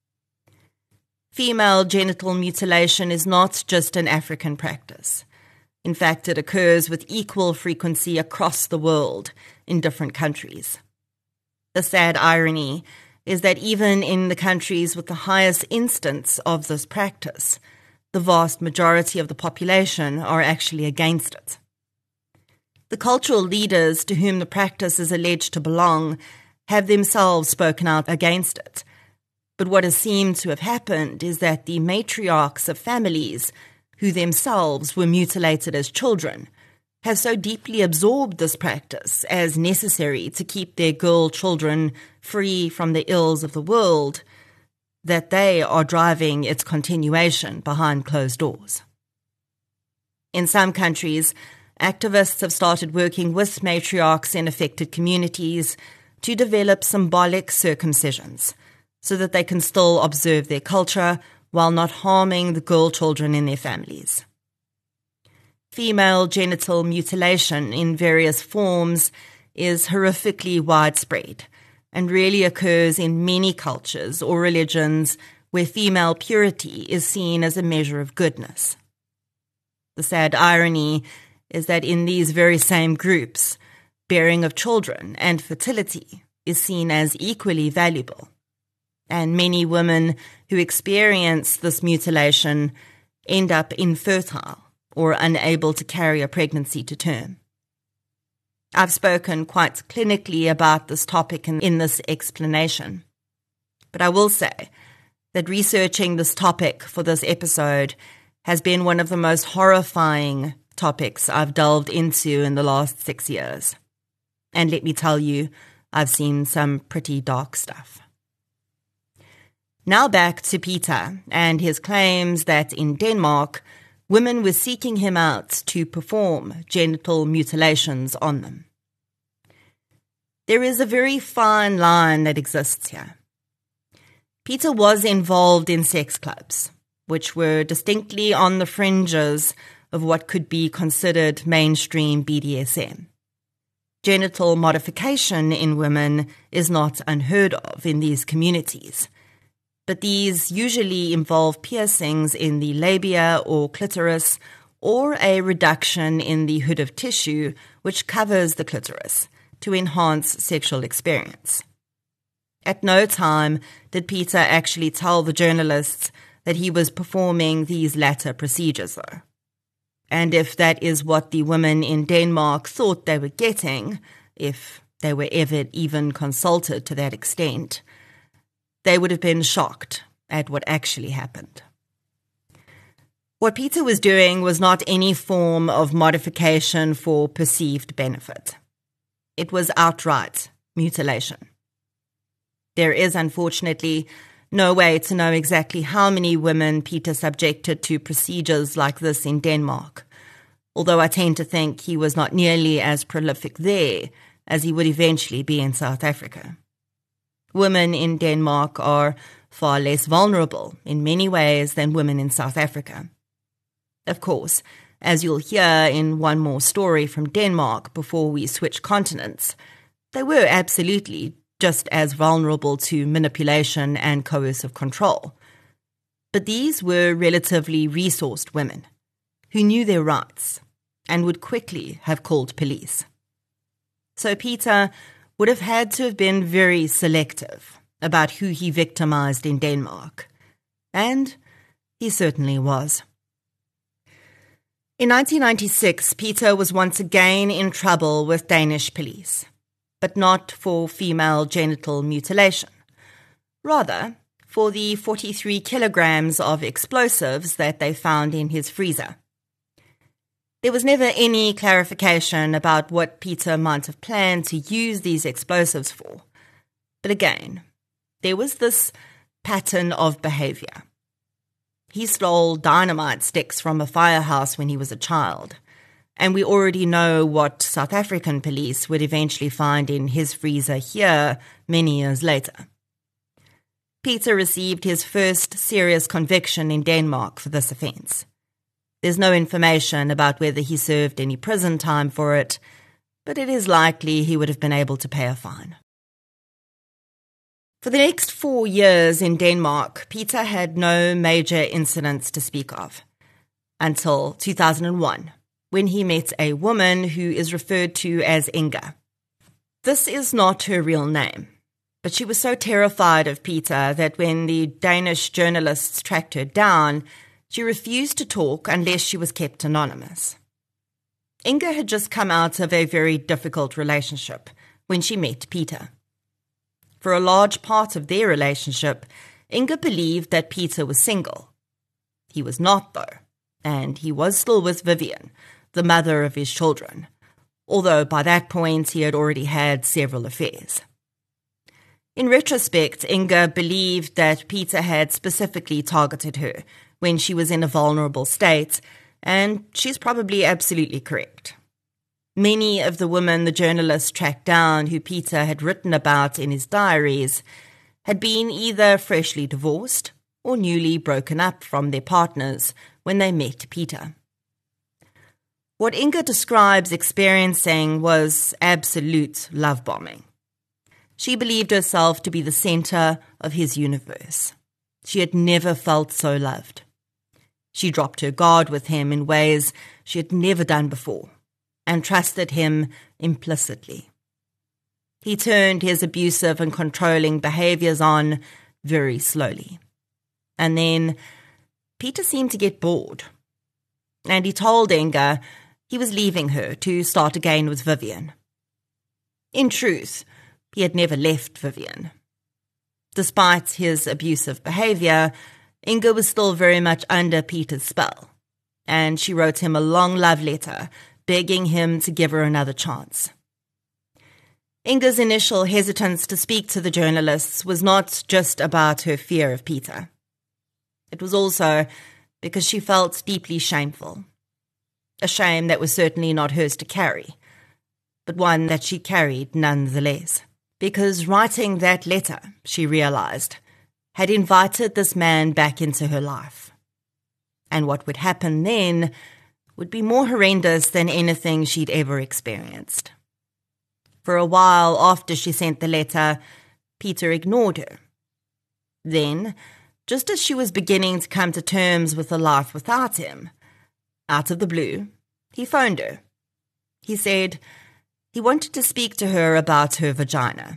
Female genital mutilation is not just an African practice. In fact, it occurs with equal frequency across the world in different countries. The sad irony is that even in the countries with the highest instance of this practice, the vast majority of the population are actually against it. The cultural leaders to whom the practice is alleged to belong have themselves spoken out against it. But what has seemed to have happened is that the matriarchs of families, who themselves were mutilated as children, have so deeply absorbed this practice as necessary to keep their girl children free from the ills of the world that they are driving its continuation behind closed doors. In some countries, activists have started working with matriarchs in affected communities to develop symbolic circumcisions so that they can still observe their culture while not harming the girl children in their families. Female genital mutilation in various forms is horrifically widespread and really occurs in many cultures or religions where female purity is seen as a measure of goodness. The sad irony is that in these very same groups, bearing of children and fertility is seen as equally valuable, and many women who experience this mutilation end up infertile or unable to carry a pregnancy to term. I've spoken quite clinically about this topic in this explanation, but I will say that researching this topic for this episode has been one of the most horrifying topics I've delved into in the last 6 years. And let me tell you, I've seen some pretty dark stuff. Now back to Peter and his claims that in Denmark, women were seeking him out to perform genital mutilations on them. There is a very fine line that exists here. Peter was involved in sex clubs, which were distinctly on the fringes of what could be considered mainstream BDSM. Genital modification in women is not unheard of in these communities, but these usually involve piercings in the labia or clitoris or a reduction in the hood of tissue which covers the clitoris to enhance sexual experience. At no time did Peter actually tell the journalists that he was performing these latter procedures, though. And if that is what the women in Denmark thought they were getting, if they were ever even consulted to that extent, they would have been shocked at what actually happened. What Peter was doing was not any form of modification for perceived benefit. It was outright mutilation. There is, unfortunately, no way to know exactly how many women Peter subjected to procedures like this in Denmark, although I tend to think he was not nearly as prolific there as he would eventually be in South Africa. Women in Denmark are far less vulnerable in many ways than women in South Africa. Of course, as you'll hear in one more story from Denmark before we switch continents, they were absolutely just as vulnerable to manipulation and coercive control. But these were relatively resourced women who knew their rights and would quickly have called police. So Peter would have had to have been very selective about who he victimized in Denmark. And he certainly was. In 1996, Peter was once again in trouble with Danish police, but not for female genital mutilation. Rather, for the 43 kilograms of explosives that they found in his freezer. There was never any clarification about what Peter might have planned to use these explosives for. But again, there was this pattern of behavior. He stole dynamite sticks from a firehouse when he was a child, and we already know what South African police would eventually find in his freezer here many years later. Peter received his first serious conviction in Denmark for this offence. There's no information about whether he served any prison time for it, but it is likely he would have been able to pay a fine. For the next 4 years in Denmark, Peter had no major incidents to speak of, until 2001, when he met a woman who is referred to as Inga. This is not her real name, but she was so terrified of Peter that when the Danish journalists tracked her down, she refused to talk unless she was kept anonymous. Inga had just come out of a very difficult relationship when she met Peter. For a large part of their relationship, Inga believed that Peter was single. He was not, though, and he was still with Vivian, the mother of his children, although by that point he had already had several affairs. In retrospect, Inga believed that Peter had specifically targeted her when she was in a vulnerable state, and she's probably absolutely correct. Many of the women the journalist tracked down who Peter had written about in his diaries had been either freshly divorced or newly broken up from their partners when they met Peter. What Inga describes experiencing was absolute love bombing. She believed herself to be the center of his universe. She had never felt so loved. She dropped her guard with him in ways she had never done before and trusted him implicitly. He turned his abusive and controlling behaviors on very slowly. And then Peter seemed to get bored. And he told Inga he was leaving her to start again with Vivian. In truth, he had never left Vivian. Despite his abusive behavior, Inga was still very much under Peter's spell, and she wrote him a long love letter begging him to give her another chance. Inga's initial hesitance to speak to the journalists was not just about her fear of Peter. It was also because she felt deeply shameful. A shame that was certainly not hers to carry, but one that she carried nonetheless. Because writing that letter, she realized, had invited this man back into her life. And what would happen then would be more horrendous than anything she'd ever experienced. For a while after she sent the letter, Peter ignored her. Then, just as she was beginning to come to terms with a life without him, out of the blue, he phoned her. He said he wanted to speak to her about her vagina.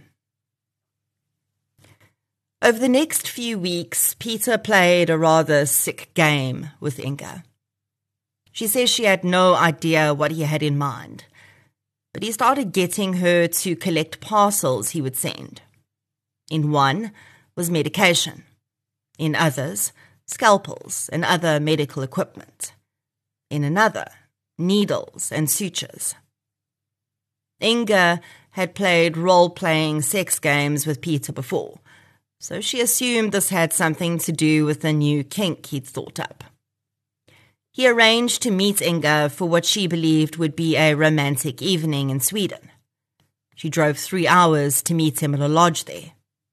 Over the next few weeks, Peter played a rather sick game with Inga. She says she had no idea what he had in mind, but he started getting her to collect parcels he would send. In one was medication. In others, scalpels and other medical equipment. In another, needles and sutures. Inga had played role-playing sex games with Peter before, so she assumed this had something to do with the new kink he'd thought up. He arranged to meet Inga for what she believed would be a romantic evening in Sweden. She drove 3 hours to meet him at a lodge there.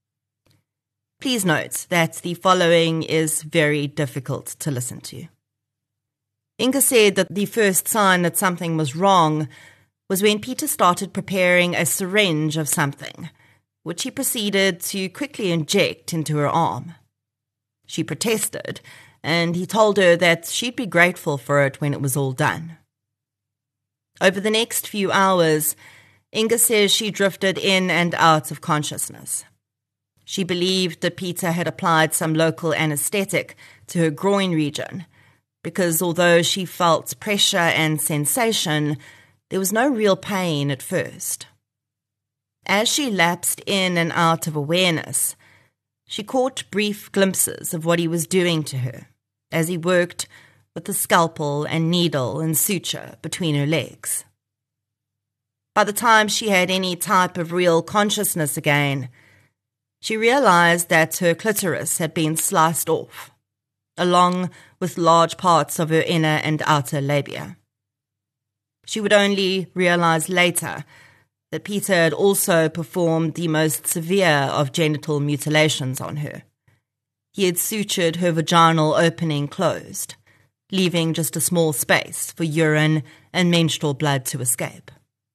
Please note that the following is very difficult to listen to. Inga said that the first sign that something was wrong was when Peter started preparing a syringe of something, which he proceeded to quickly inject into her arm. She protested, and he told her that she'd be grateful for it when it was all done. Over the next few hours, Inga says she drifted in and out of consciousness. She believed that Peter had applied some local anesthetic to her groin region, because although she felt pressure and sensation, there was no real pain at first. As she lapsed in and out of awareness, she caught brief glimpses of what he was doing to her as he worked with the scalpel and needle and suture between her legs. By the time she had any type of real consciousness again, she realized that her clitoris had been sliced off, along with large parts of her inner and outer labia. She would only realize later that Peter had also performed the most severe of genital mutilations on her. He had sutured her vaginal opening closed, leaving just a small space for urine and menstrual blood to escape.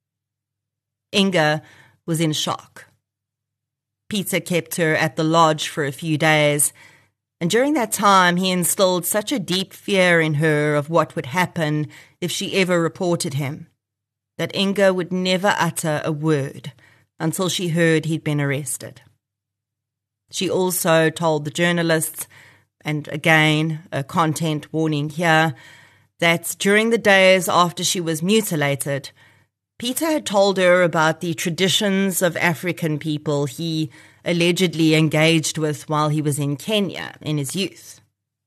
Inga was in shock. Peter kept her at the lodge for a few days, and during that time he instilled such a deep fear in her of what would happen if she ever reported him, that Inga would never utter a word until she heard he'd been arrested. She also told the journalists, and again, a content warning here, that during the days after she was mutilated, Peter had told her about the traditions of African people he allegedly engaged with while he was in Kenya in his youth.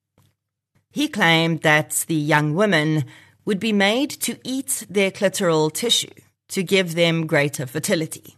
He claimed that the young women would be made to eat their clitoral tissue to give them greater fertility.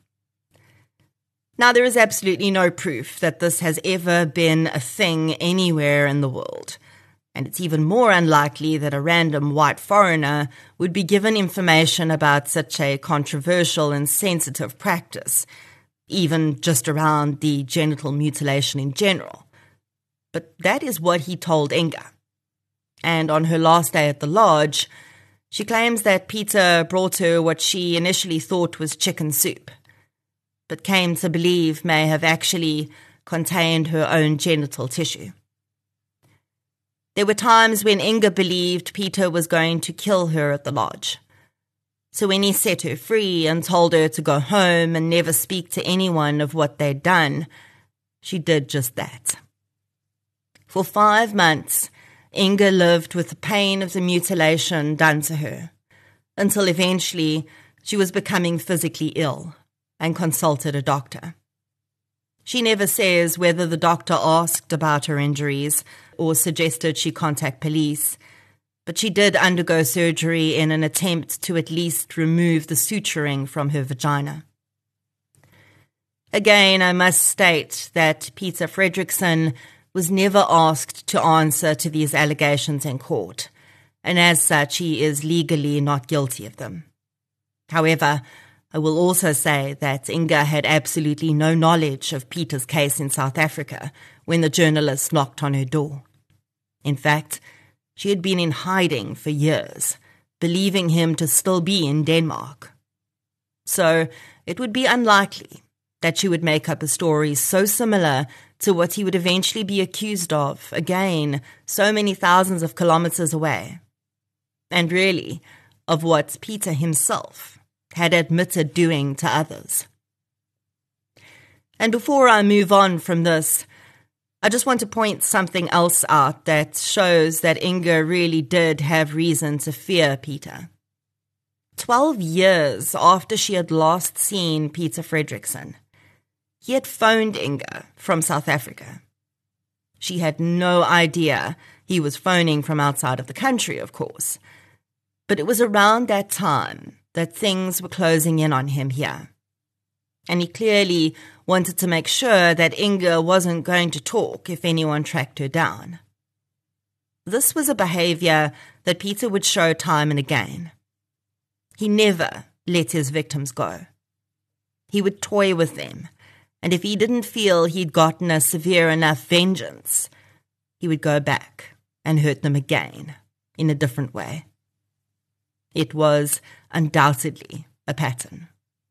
Now, there is absolutely no proof that this has ever been a thing anywhere in the world, and it's even more unlikely that a random white foreigner would be given information about such a controversial and sensitive practice, even just around the genital mutilation in general. But that is what he told Inga. And on her last day at the lodge, she claims that Peter brought her what she initially thought was chicken soup, but came to believe may have actually contained her own genital tissue. There were times when Inga believed Peter was going to kill her at the lodge. So when he set her free and told her to go home and never speak to anyone of what they'd done, she did just that. For 5 months, Inga lived with the pain of the mutilation done to her, until eventually she was becoming physically ill and consulted a doctor. She never says whether the doctor asked about her injuries or suggested she contact police, but she did undergo surgery in an attempt to at least remove the suturing from her vagina. Again, I must state that Peter Fredriksson was never asked to answer to these allegations in court, and as such he is legally not guilty of them. However, I will also say that Inga had absolutely no knowledge of Peter's case in South Africa when the journalist knocked on her door. In fact, she had been in hiding for years, believing him to still be in Denmark. So it would be unlikely that she would make up a story so similar to what he would eventually be accused of, again, so many thousands of kilometers away. And really, of what Peter himself had admitted doing to others. And before I move on from this, I just want to point something else out that shows that Inga really did have reason to fear Peter. 12 years after she had last seen Peter Fredriksson, he had phoned Inga from South Africa. She had no idea he was phoning from outside of the country, of course, but it was around that time that things were closing in on him here. And he clearly wanted to make sure that Inga wasn't going to talk if anyone tracked her down. This was a behavior that Peter would show time and again. He never let his victims go. He would toy with them, and if he didn't feel he'd gotten a severe enough vengeance, he would go back and hurt them again in a different way. It was undoubtedly a pattern.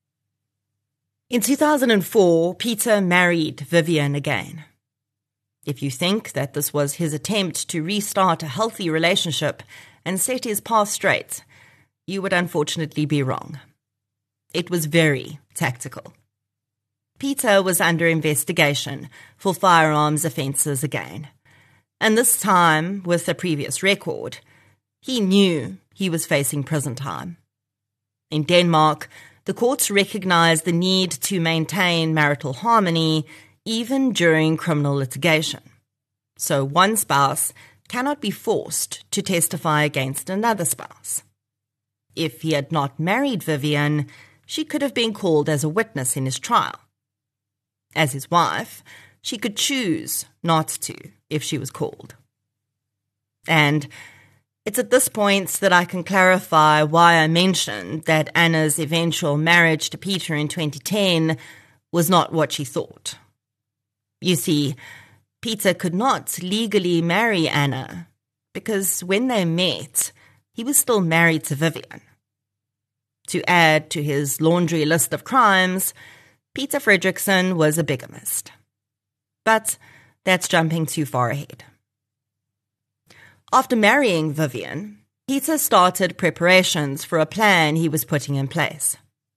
In 2004, Peter married Vivian again. If you think that this was his attempt to restart a healthy relationship and set his path straight, you would unfortunately be wrong. It was very tactical. Peter was under investigation for firearms offences again, and this time, with a previous record, he knew he was facing prison time. In Denmark, the courts recognise the need to maintain marital harmony even during criminal litigation. So one spouse cannot be forced to testify against another spouse. If he had not married Vivian, she could have been called as a witness in his trial. As his wife, she could choose not to if she was called. And it's at this point that I can clarify why I mentioned that Anna's eventual marriage to Peter in 2010 was not what she thought. You see, Peter could not legally marry Anna because when they met, he was still married to Vivian. To add to his laundry list of crimes, Peter Fredriksson was a bigamist. But that's jumping too far ahead. After marrying Vivian, Peter started preparations for a plan he was putting in place.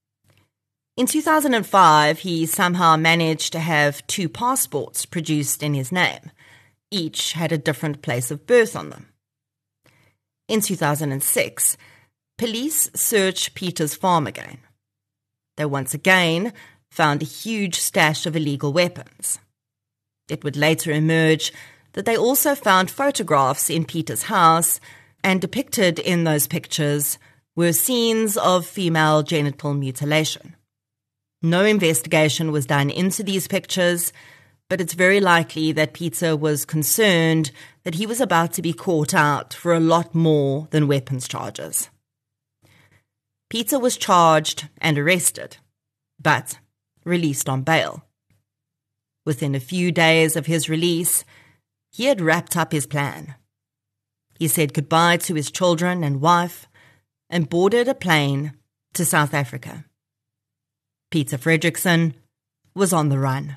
In 2005, he somehow managed to have 2 passports produced in his name. Each had a different place of birth on them. In 2006, police searched Peter's farm again. They once again found a huge stash of illegal weapons. It would later emerge that they also found photographs in Peter's house, and depicted in those pictures were scenes of female genital mutilation. No investigation was done into these pictures, but it's very likely that Peter was concerned that he was about to be caught out for a lot more than weapons charges. Peter was charged and arrested, but released on bail. Within a few days of his release, he had wrapped up his plan. He said goodbye to his children and wife and boarded a plane to South Africa. Peter Fredrickson was on the run.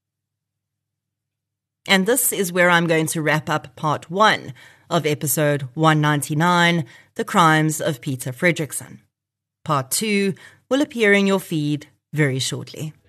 And this is where I'm going to wrap up part 1 of episode 199, The Crimes of Peter Fredrickson. Part 2 will appear in your feed very shortly.